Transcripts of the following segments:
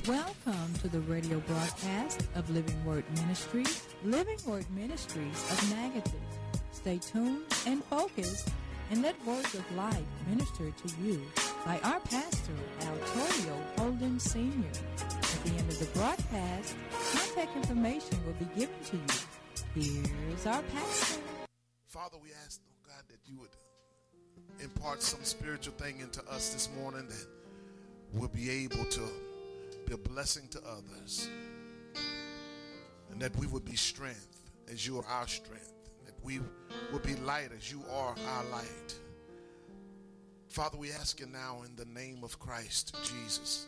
Welcome to the radio broadcast of Living Word Ministries, Living Word Ministries of Natchitoches. Stay tuned and focused and let words of life minister to you by our pastor, Altorio Holden Sr. At the end of the broadcast, contact information will be given to you. Here's our pastor. Father, we ask, oh God, that you would impart some spiritual thing into us this morning that we'll be able to be a blessing to others, and that we would be strength as you are our strength, that we will be light as you are our light. Father, we ask you now in the name of Christ Jesus.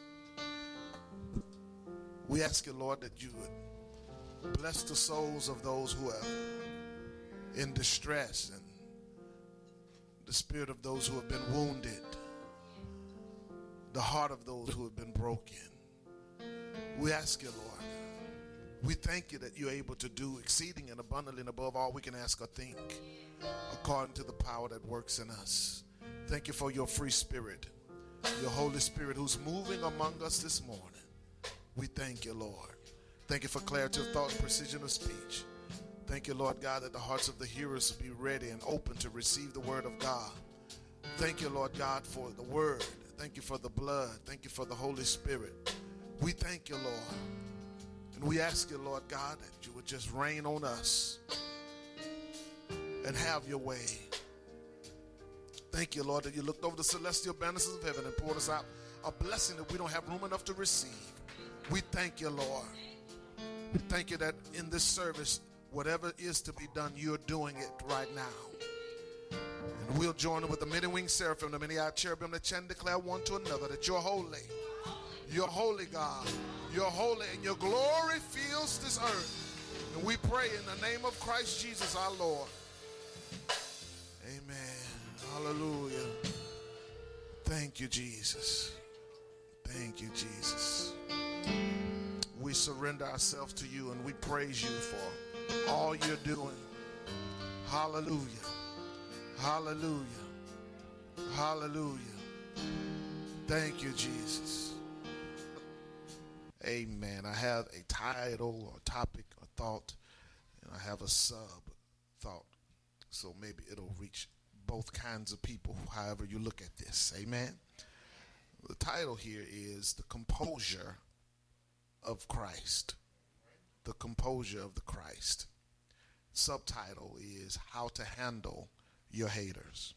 We ask you, Lord, that you would bless the souls of those who are in distress and the spirit of those who have been wounded, the heart of those who have been broken. We ask you, Lord, we thank you that you're able to do exceeding and abundantly and above all we can ask or think, according to the power that works in us. Thank you for your free spirit, your Holy Spirit who's moving among us this morning. We thank you, Lord. Thank you for clarity of thought and precision of speech. Thank you, Lord God, that the hearts of the hearers will be ready and open to receive the word of God. Thank you, Lord God, for the word. Thank you for the blood. Thank you for the Holy Spirit. We thank you, Lord. And we ask you, Lord God, that you would just rain on us and have your way. Thank you, Lord, that you looked over the celestial banners of heaven and poured us out a blessing that we don't have room enough to receive. We thank you, Lord. We thank you that in this service, whatever is to be done, you're doing it right now. And we'll join with the many-winged seraphim, the many-eyed cherubim, that chant and declare one to another that you're holy. You're holy, God. You're holy, and your glory fills this earth. And we pray in the name of Christ Jesus our Lord. Amen. Hallelujah. Thank you, Jesus. Thank you, Jesus. We surrender ourselves to you and we praise you for all you're doing. Hallelujah. Hallelujah. Hallelujah. Thank you, Jesus. Amen. I have a title or topic or thought, and I have a sub thought. So maybe it'll reach both kinds of people, however you look at this. Amen. The title here is The Composure of Christ. The Composure of the Christ. Subtitle is How to Handle Your Haters.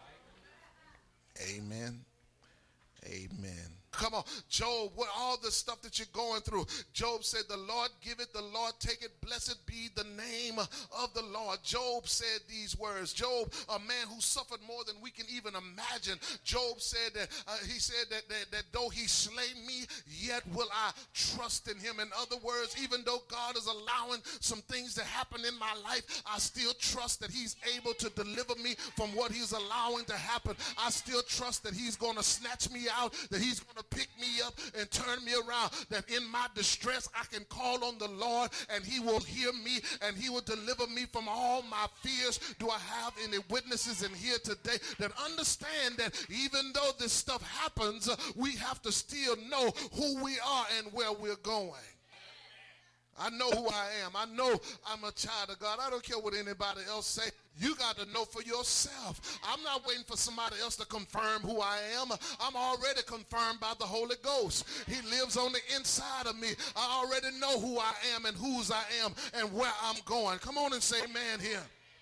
Amen. Amen. Come on, Job, what all the stuff that you're going through. Job said, the Lord give it, the Lord take it. Blessed be the name of the Lord. Job said these words. Job, a man who suffered more than we can even imagine. Job said that that though he slay me, yet will I trust in him. In other words, even though God is allowing some things to happen in my life, I still trust that he's able to deliver me from what he's allowing to happen. I still trust that he's going to snatch me out, that he's going to pick me up and turn me around, that in my distress I can call on the Lord and he will hear me and he will deliver me from all my fears. Do I have any witnesses in here today that understand that even though this stuff happens, we have to still know who we are and where we're going? I know who I am. I know I'm a child of God. I don't care what anybody else say. You got to know for yourself. I'm not waiting for somebody else to confirm who I am. I'm already confirmed by the Holy Ghost. He lives on the inside of me. I already know who I am and whose I am and where I'm going. Come on and say amen here.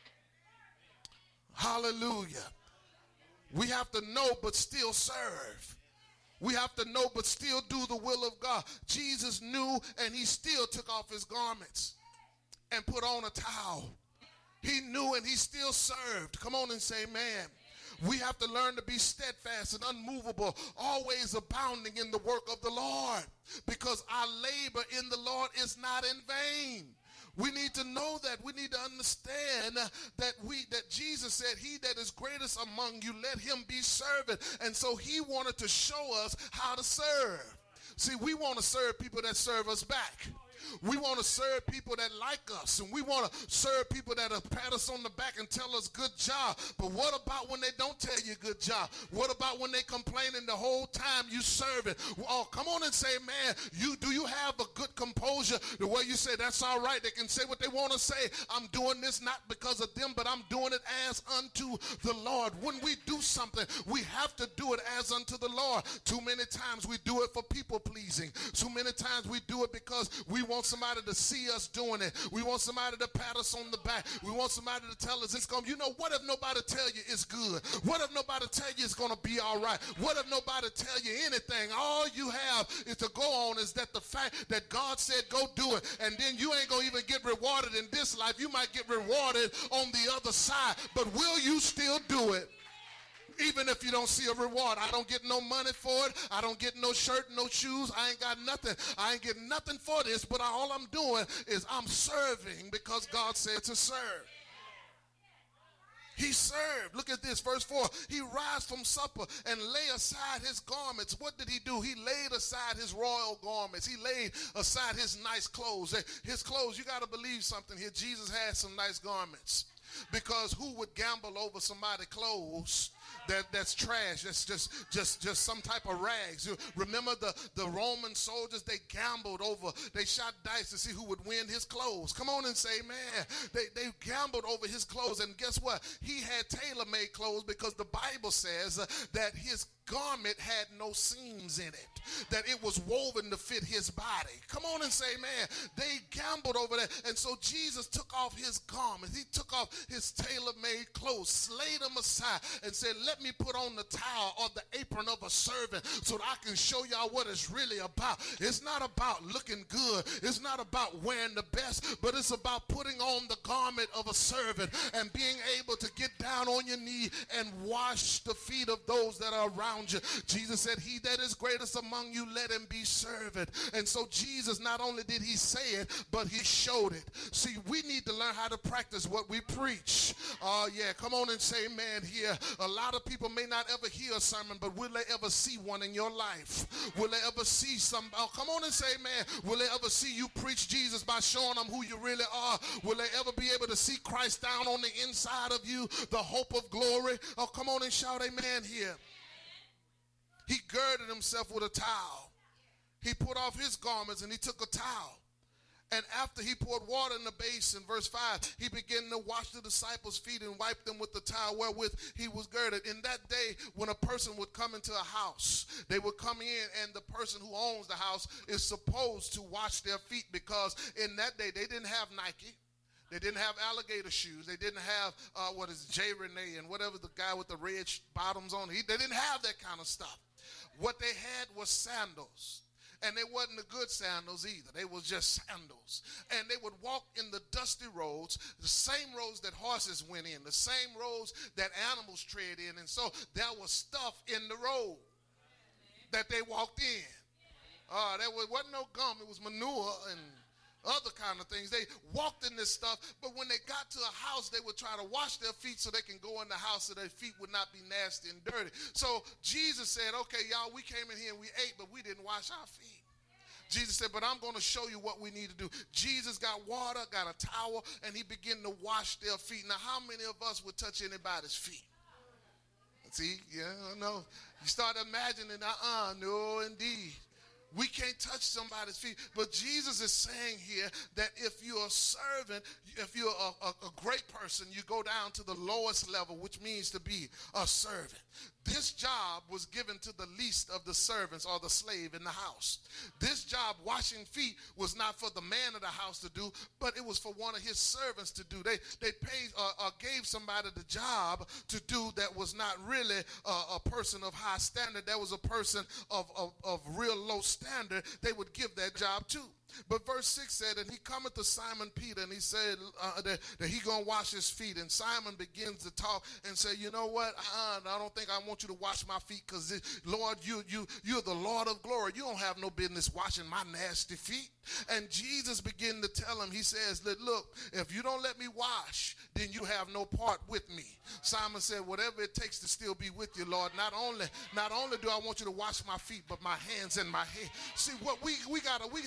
Hallelujah. We have to know but still serve. We have to know but still do the will of God. Jesus knew and he still took off his garments and put on a towel. He knew and he still served. Come on and say amen. We have to learn to be steadfast and unmovable, always abounding in the work of the Lord, because our labor in the Lord is not in vain. We need to know that. We need to understand that Jesus said, he that is greatest among you, let him be servant. And so he wanted to show us how to serve. See, we want to serve people that serve us back. We want to serve people that like us, and we want to serve people that pat us on the back and tell us good job. But what about when they don't tell you good job? What about when they complaining the whole time you serving? Oh, come on and say, man, do you have a good composure the way you say that's all right? They can say what they want to say. I'm doing this not because of them, but I'm doing it as unto the Lord. When we do something, we have to do it as unto the Lord. Too many times we do it for people pleasing. Too many times we do it because we want somebody to see us doing it. We want somebody to pat us on the back. We want somebody to tell us it's going to, you know, what if nobody tell you it's good? What if nobody tell you it's going to be all right? What if nobody tell you anything? All you have is to go on is that the fact that God said go do it, and then you ain't going to even get rewarded in this life. You might get rewarded on the other side, but will you still do it? Even if you don't see a reward. I don't get no money for it. I don't get no shirt, no shoes. I ain't got nothing. I ain't getting nothing for this, but all I'm doing is I'm serving because God said to serve. He served. Look at this, verse 4. He rise from supper and lay aside his garments. What did he do? He laid aside his royal garments. He laid aside his nice clothes. His clothes, you got to believe something here. Jesus had some nice garments. Because who would gamble over somebody's clothes that's trash, that's just some type of rags? Remember the Roman soldiers, they gambled over, they shot dice to see who would win his clothes. Come on and say, man, they gambled over his clothes, and guess what? He had tailor-made clothes because the Bible says that his garment had no seams in it, that it was woven to fit his body. Come on and say, man, they gambled over that. And so Jesus took off his garment. He took off his tailor-made clothes, laid them aside, and said, let me put on the towel or the apron of a servant so that I can show y'all what it's really about. It's not about looking good. It's not about wearing the best, but it's about putting on the garment of a servant and being able to get down on your knee and wash the feet of those that are around you. Jesus said, he that is greatest among you, let him be servant. And so Jesus, not only did he say it, but he showed it. See, we need to learn how to practice what we preach. Yeah, come on and say amen here. A lot of people may not ever hear a sermon, but will they ever see one in your life? Will they ever see some? Oh, come on and say amen. Will they ever see you preach Jesus by showing them who you really are? Will they ever be able to see Christ down on the inside of you, the hope of glory? Oh, come on and shout amen here. He girded himself with a towel. He put off his garments and he took a towel. And after he poured water in the basin, verse 5, he began to wash the disciples' feet and wipe them with the towel wherewith he was girded. In that day, when a person would come into a house, they would come in, and the person who owns the house is supposed to wash their feet, because in that day, they didn't have Nike. They didn't have alligator shoes. They didn't have, J. Rene and whatever the guy with the red bottoms on. They didn't have that kind of stuff. What they had was sandals. And they wasn't the good sandals either. They was just sandals. And they would walk in the dusty roads, the same roads that horses went in, the same roads that animals tread in. And so there was stuff in the road that they walked in. There wasn't no gum. It was manure and other kind of things. They walked in this stuff, but when they got to a house, they would try to wash their feet so they can go in the house so their feet would not be nasty and dirty. So Jesus said, okay, y'all, we came in here and we ate, but we didn't wash our feet. Jesus said, but I'm going to show you what we need to do. Jesus got water, got a towel, and he began to wash their feet. Now, how many of us would touch anybody's feet? See, yeah, no. You start imagining, no, indeed. We can't touch somebody's feet. But Jesus is saying here that if you're a servant, if you're a great person, you go down to the lowest level, which means to be a servant. This job was given to the least of the servants or the slave in the house. This job, washing feet, was not for the man of the house to do, but it was for one of his servants to do. They paid gave somebody the job to do that was not really a person of high standard. That was a person of real low standard. They would give that job to. But verse 6 said, and he cometh to Simon Peter, and he said that he going to wash his feet. And Simon begins to talk and say, you know what? I don't think I want you to wash my feet, because, Lord, you're the Lord of glory. You don't have no business washing my nasty feet. And Jesus began to tell him, he says, look, if you don't let me wash, then you have no part with me. Simon said, whatever it takes to still be with you, Lord. Not only do I want you to wash my feet, but my hands and my head. See, what we have to sometimes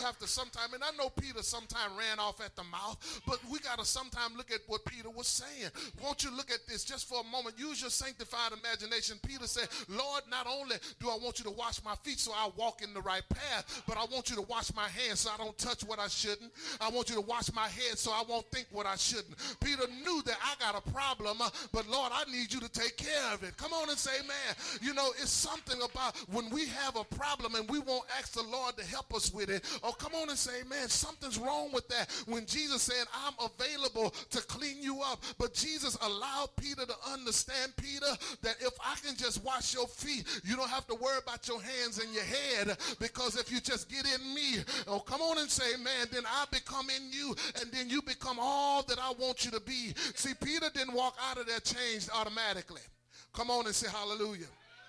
sometime, and I know Peter sometime ran off at the mouth, but we got to sometime look at what Peter was saying. Won't you look at this just for a moment? Use your sanctified imagination. Peter said, Lord, not only do I want you to wash my feet so I walk in the right path, but I want you to wash my hands so I don't touch what I shouldn't. I want you to wash my head so I won't think what I shouldn't. Peter knew that I got a problem, but Lord, I need you to take care of it. Come on and say, man, you know, it's something about when we have a problem and we won't ask the Lord to help us with it. Oh, come on and say, man, something's wrong with that. When Jesus said, I'm available to clean you up, but Jesus allowed Peter to understand, Peter, that if I can just wash your feet, you don't have to worry about your hands and your head, because if you just get in me, oh, come on and say, man, then I become in you, and then you become all that I want you to be. See, Peter didn't walk out of there changed automatically. Come on and say hallelujah.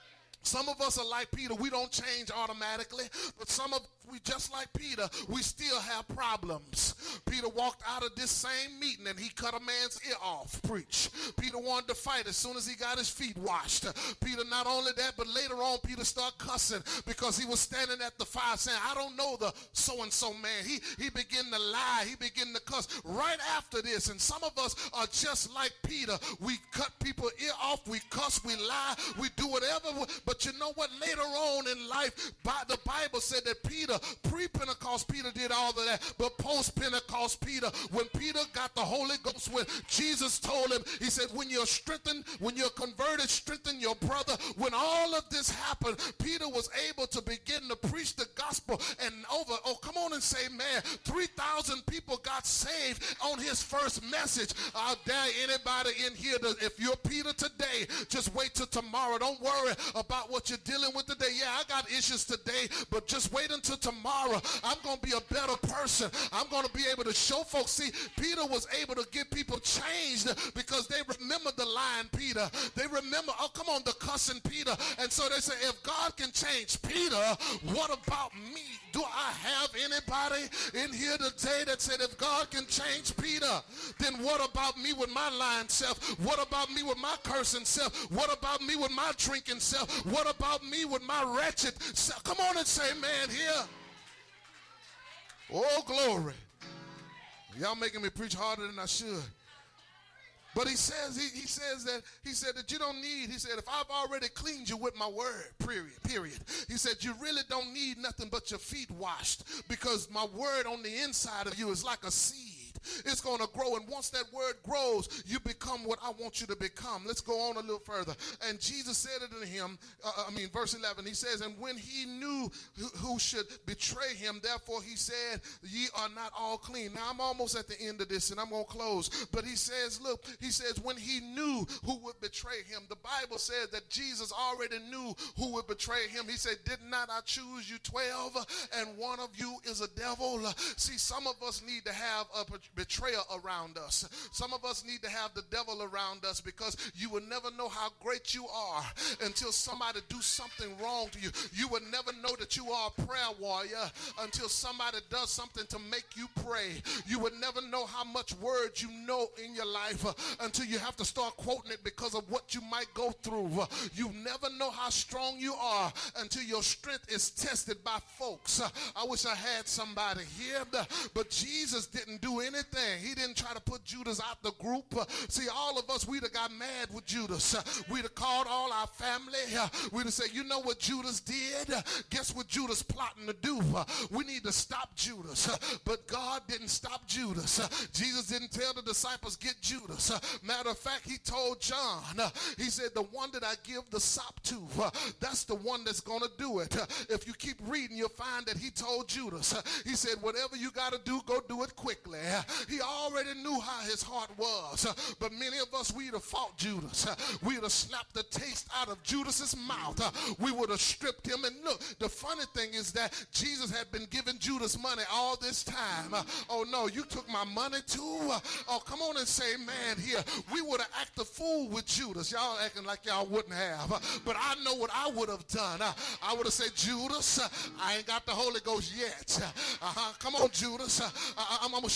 Some of us are like Peter. We don't change automatically, but some of we just like Peter, we still have problems. Peter walked out of this same meeting and he cut a man's ear off. Preach. Peter wanted to fight as soon as he got his feet washed. Peter, not only that, but later on Peter started cussing because he was standing at the fire saying, I don't know the so-and-so man. He began to lie. He began to cuss right after this. And some of us are just like Peter. We cut people's ear off. We cuss. We lie. We do whatever. But you know what? Later on in life, the Bible said that Peter, pre-Pentecost Peter did all of that, but post-Pentecost Peter, when Peter got the Holy Ghost, when Jesus told him, he said, when you're strengthened, when you're converted, strengthen your brother. When all of this happened, Peter was able to begin to preach the gospel, and come on and say, man, 3,000 people got saved on his first message. I dare anybody in here, if you're Peter today, just wait till tomorrow. Don't worry about what you're dealing with today. Yeah, I got issues today, but just wait until tomorrow. I'm going to be a better person. I'm going to be able to show folks. See, Peter was able to get people changed because they remember the lying Peter. They remember, oh, come on, the cussing Peter. And so they say, if God can change Peter, what about me? Do I have anybody in here today that said, if God can change Peter, then what about me with my lying self? What about me with my cursing self? What about me with my drinking self? What about me with my wretched self? Come on and say, man, here. Oh, glory. Y'all making me preach harder than I should. But he says, he said that you don't need, he said, if I've already cleaned you with my word, period. He said, you really don't need nothing but your feet washed, because my word on the inside of you is like a seed. It's going to grow, and once that word grows, you become what I want you to become. Let's go on a little further. And Jesus said it to him, verse 11, he says, and when he knew who should betray him, therefore he said, ye are not all clean. Now I'm almost at the end of this, and I'm going to close. But he says, look, he says, when he knew who would betray him, the Bible says that Jesus already knew who would betray him. He said, did not I choose you 12, and one of you is a devil? See, some of us need to have a betrayer around us. Some of us need to have the devil around us, because you will never know how great you are until somebody do something wrong to you. You will never know that you are a prayer warrior until somebody does something to make you pray. You will never know how much words you know in your life until you have to start quoting it because of what you might go through. You never know how strong you are until your strength is tested by folks. I wish I had somebody here, but Jesus didn't do anything. He didn't try to put Judas out the group. See, all of us, we'd have got mad with Judas. We'd have called all our family. We'd have said, you know what Judas did? Guess what Judas plotting to do? We need to stop Judas. But God didn't stop Judas. Jesus didn't tell the disciples, get Judas. Matter of fact, he told John, he said, the one that I give the sop to, that's the one that's going to do it. If you keep reading, you'll find that he told Judas, he said, whatever you got to do, go do it quickly. He already knew how his heart was. But many of us, we'd have fought Judas. We'd have slapped the taste out of Judas's mouth. We would have stripped him. And look, the funny thing is that Jesus had been giving Judas money all this time. Oh no, you took my money too? Oh, come on and say, man, here, we would have acted a fool with Judas. Y'all acting like y'all wouldn't have. But I know what I would have done. I would have said, Judas, I ain't got the Holy Ghost yet. Come on, Judas. I'm going to show you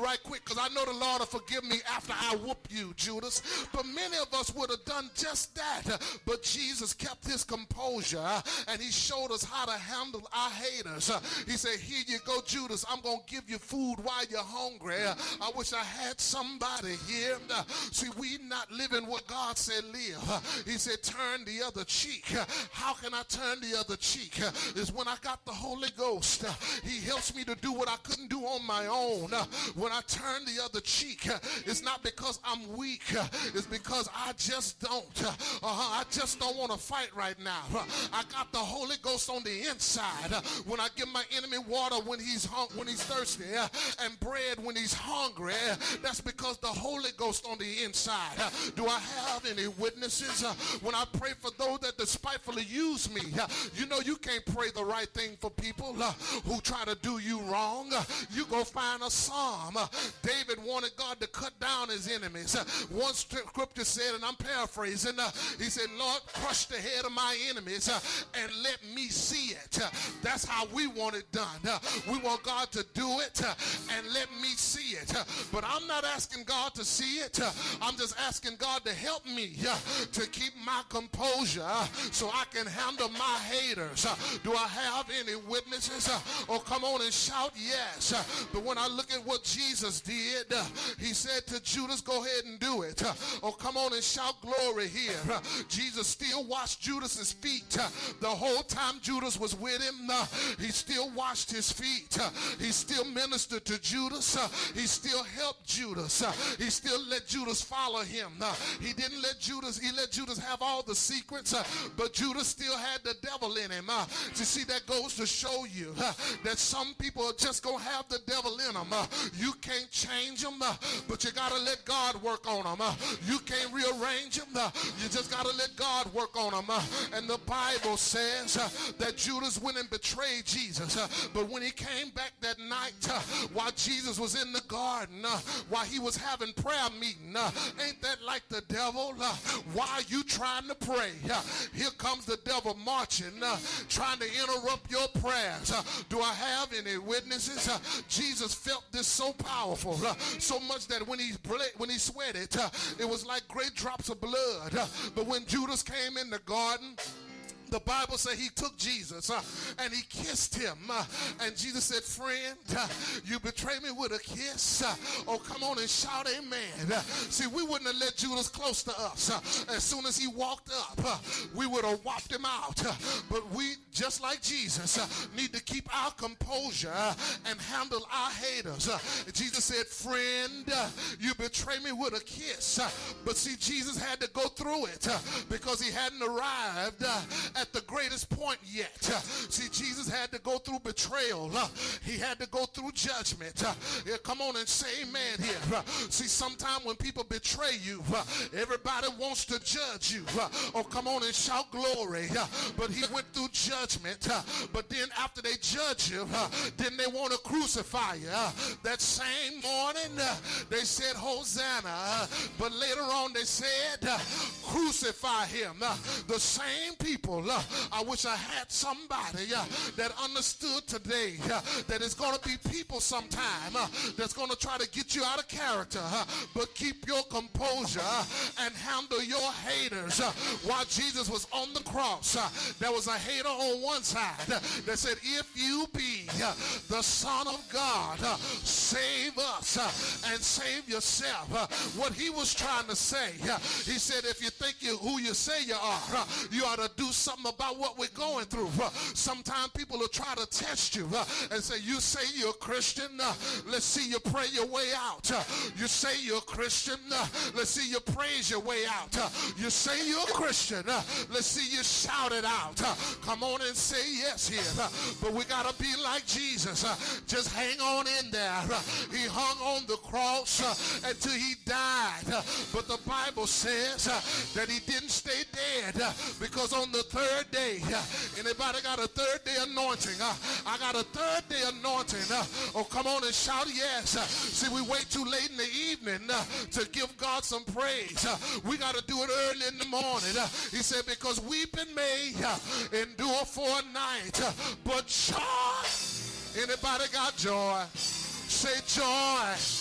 right quick because I know the Lord will forgive me after I whoop you, Judas. But many of us would have done just that. But Jesus kept his composure and he showed us how to handle our haters. He said, here you go, Judas. I'm going to give you food while you're hungry. I wish I had somebody here. See, we not living what God said live. He said, turn the other cheek. How can I turn the other cheek? Is when I got the Holy Ghost. He helps me to do what I couldn't do on my own. When I turn the other cheek, it's not because I'm weak. It's because I just don't. I just don't want to fight right now. I got the Holy Ghost on the inside. When I give my enemy water when he's thirsty and bread when he's hungry, that's because the Holy Ghost on the inside. Do I have any witnesses? When I pray for those that despitefully use me, you know you can't pray the right thing for people who try to do you wrong. You go find a psalm. David wanted God to cut down his enemies. One scripture said, and I'm paraphrasing, he said, Lord, crush the head of my enemies and let me see it. That's how we want it done. We want God to do it and let me see it. But I'm not asking God to see it. I'm just asking God to help me to keep my composure so I can handle my haters. Do I have any witnesses? Oh, come on and shout yes. But when I look at what Jesus did, he said to Judas, go ahead and do it. Oh, come on and shout glory here. Jesus still washed Judas's feet. The whole time Judas was with him, he still washed his feet. He still ministered to Judas. He still helped Judas. He still let Judas follow him. He didn't let Judas, he let Judas have all the secrets, but Judas still had the devil in him. You see, that goes to show you that some people are just going to have the devil in them. You can't change them, but you got to let God work on them. You can't rearrange them. You just got to let God work on them. And the Bible says that Judas went and betrayed Jesus. But when he came back that night, while Jesus was in the garden, while he was having prayer meeting, ain't that like the devil? Why are you trying to pray? Here comes the devil marching, trying to interrupt your prayers. Do I have any witnesses? Jesus felt this so powerful, so much that when he sweated, it was like great drops of blood. But when Judas came in the garden, the Bible said he took Jesus and he kissed him. And Jesus said, friend, you betray me with a kiss. Oh, come on and shout amen. See, we wouldn't have let Judas close to us. As soon as he walked up, we would have whopped him out. But we, just like Jesus, need to keep our composure and handle our haters. Jesus said, friend, you betray me with a kiss. But see, Jesus had to go through it because he hadn't arrived at the greatest point yet. See, Jesus had to go through betrayal. He had to go through judgment. Yeah, come on and say amen here. See, sometimes when people betray you, everybody wants to judge you. Oh, come on and shout glory. But he went through judgment. But then after they judge you, then they want to crucify you. That same morning, they said Hosanna. But later on they said crucify him. The same people, I wish I had somebody that understood today that it's going to be people sometime that's going to try to get you out of character, but keep your composure and handle your haters. While Jesus was on the cross, there was a hater on one side that said, if you be the Son of God, save us and save yourself. What he was trying to say, he said, if you think you're who you say you are, you ought to do something about what we're going through. Sometimes people will try to test you and say, you say you're a Christian, let's see you pray your way out. You say you're a Christian, let's see you praise your way out. You say you're a Christian, let's see you shout it out. Come on and say yes here. But we got to be like Jesus. Just hang on in there. He hung on the cross until he died. But the Bible says that he didn't stay dead, because on the third day, anybody got a third day anointing? I got a third day anointing. Oh, come on and shout yes. See, we wait too late in the evening to give God some praise. We got to do it early in the morning. He said, because weeping may endure for a night, but joy. Anybody got joy? Say joy.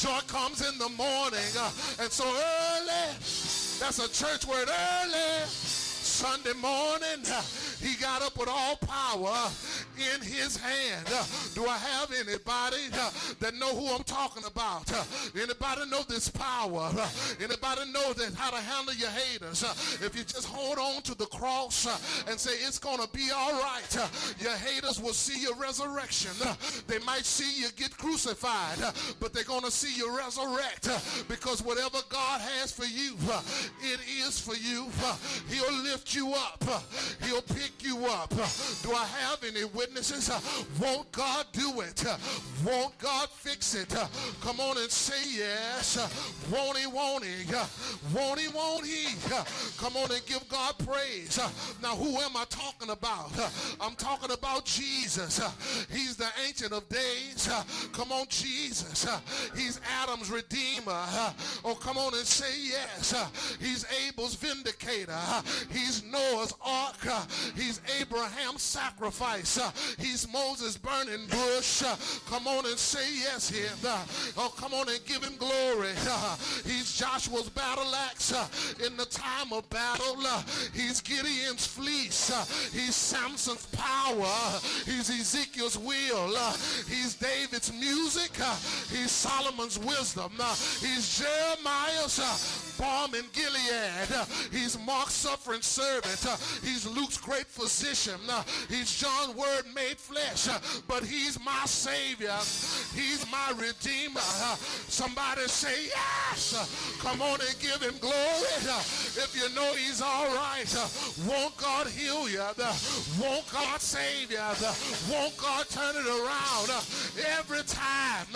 Joy comes in the morning. And so early, that's a church word, early Sunday morning, he got up with all power in his hand. Do I have anybody that know who I'm talking about? Anybody know this power? Anybody know that how to handle your haters? If you just hold on to the cross and say it's going to be all right, your haters will see your resurrection. They might see you get crucified, but they're going to see you resurrect, because whatever God has for you, it is for you. He'll lift you up. He'll pick you up. Do I have any witnesses? Won't God do it? Won't God fix it? Come on and say yes. Won't he, won't he? Won't he, won't he? Come on and give God praise. Now, who am I talking about? I'm talking about Jesus. He's the Ancient of Days. Come on, Jesus. He's Adam's Redeemer. Oh, come on and say yes. He's Abel's Vindicator. He's Noah's Ark. He's Abraham's sacrifice. He's Moses' burning bush. Come on and say yes here. Oh, come on and give him glory. He's Joshua's battle axe in the time of battle. He's Gideon's fleece. He's Samson's power. He's Ezekiel's wheel. He's David's music. He's Solomon's wisdom. He's Jeremiah's balm in Gilead. He's Mark's suffering servant. He's Luke's great physician. He's John's word made flesh. But he's my Savior. He's my Redeemer. Somebody say yes. Come on and give him glory. If you know he's all right, won't God heal you? Won't God save you? Won't God turn it around? Every time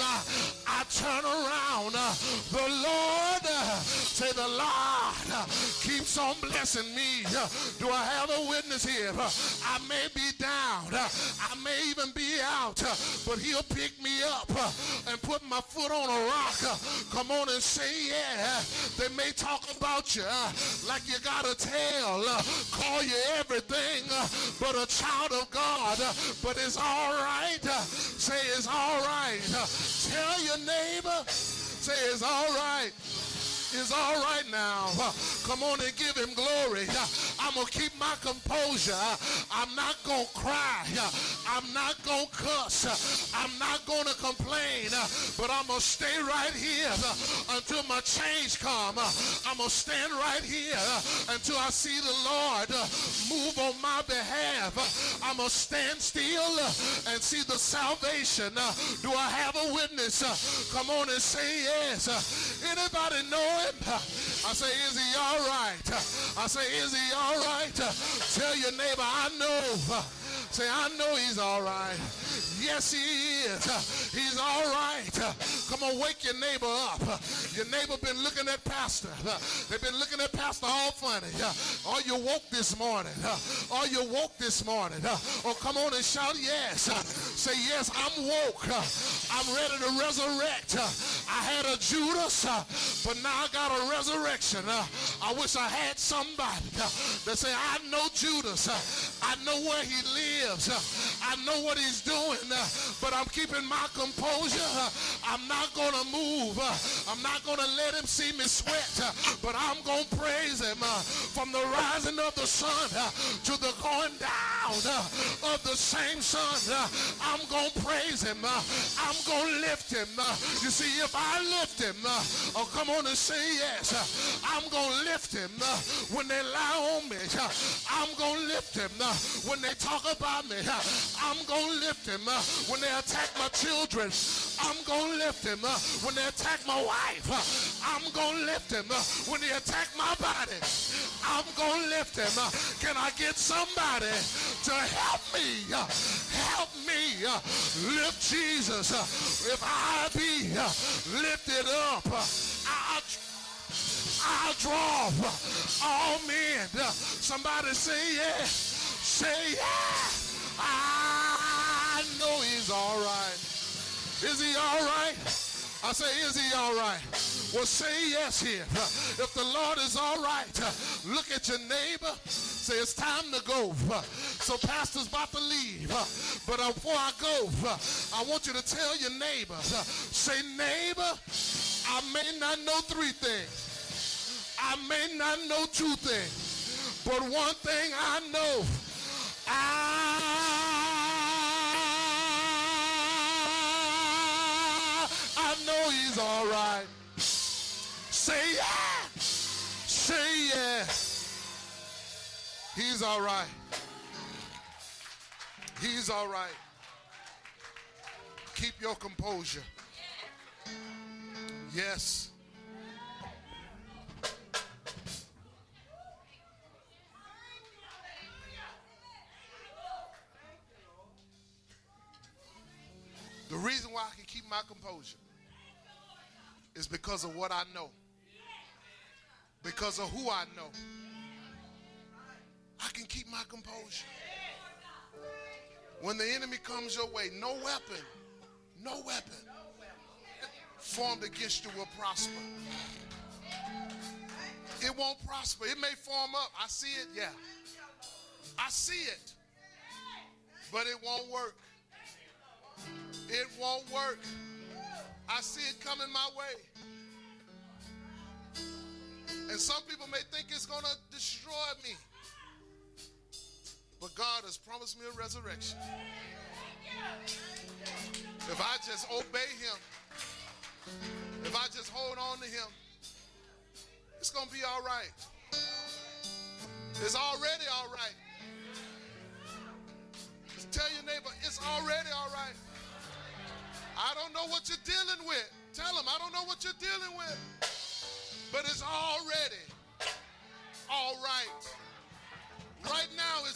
I turn around, the Lord, say the Lord keeps on blessing me. Do I have a witness here? I may be down. I may even be out, but he'll pick me up and put my foot on a rock. Come on and say yeah. They may talk about you like you got a tail, call you everything but a child of God, but it's all right. Say it's all right. Tell your neighbor, say it's all right. It's all right now. Come on and give him glory. I'm going to keep my composure. I'm not going to cry. I'm not going to cuss. I'm not going to complain. But I'm going to stay right here until my change comes. I'm going to stand right here until I see the Lord move on my behalf. I'm going to stand still and see the salvation. Do I have a witness? Come on and say yes. Anybody know him? I say, is he all right? I say, is he all right? Tell your neighbor, I know. Say, I know he's all right. Yes, he is. He's all right. Come on, wake your neighbor up. Your neighbor been looking at pastor. They've been looking at pastor all funny. Are you woke this morning? Are you woke this morning? Or come on and shout yes. Say, yes, I'm woke. I'm ready to resurrect. I had a Judas, but now I got a resurrection. I wish I had somebody that say, I know Judas. I know where he lives. I know what he's doing, but I'm keeping my composure. I'm not going to move. I'm not going to let him see me sweat, but I'm going to praise him from the rising of the sun to the going down of the same sun. I'm going to praise him. I'm going to lift him. You see, if I lift him, oh, come on and say yes. I'm going to lift him when they lie on me. I'm going to lift him when they talk about me. I'm going to lift him when they attack my children. I'm going to lift him when they attack my wife. I'm going to lift him when they attack my body. I'm going to lift him. Can I get somebody to help me? Help me lift Jesus. If I be lifted up, I'll draw all men. Somebody say yes. Say yes. I know he's all right. Is he all right? I say, is he all right? Well, say yes here. If the Lord is all right, look at your neighbor. Say, it's time to go. So pastor's about to leave. But before I go, I want you to tell your neighbor. Say, neighbor, I may not know 3 things. I may not know 2 things. But one thing I know. I know he's all right. Say yeah. Say yeah. He's all right. He's all right. Keep your composure. Yes. The reason why I can keep my composure is because of what I know. Because of who I know. I can keep my composure. When the enemy comes your way, no weapon formed against you will prosper. It won't prosper. It may form up. I see it, yeah. I see it. But it won't work. It won't work. I see it coming my way. And some people may think it's going to destroy me. But God has promised me a resurrection. If I just obey him, if I just hold on to him, it's going to be all right. It's already all right. Tell your neighbor, it's already all right. I don't know what you're dealing with. Tell them, I don't know what you're dealing with. But it's already all right. Right now,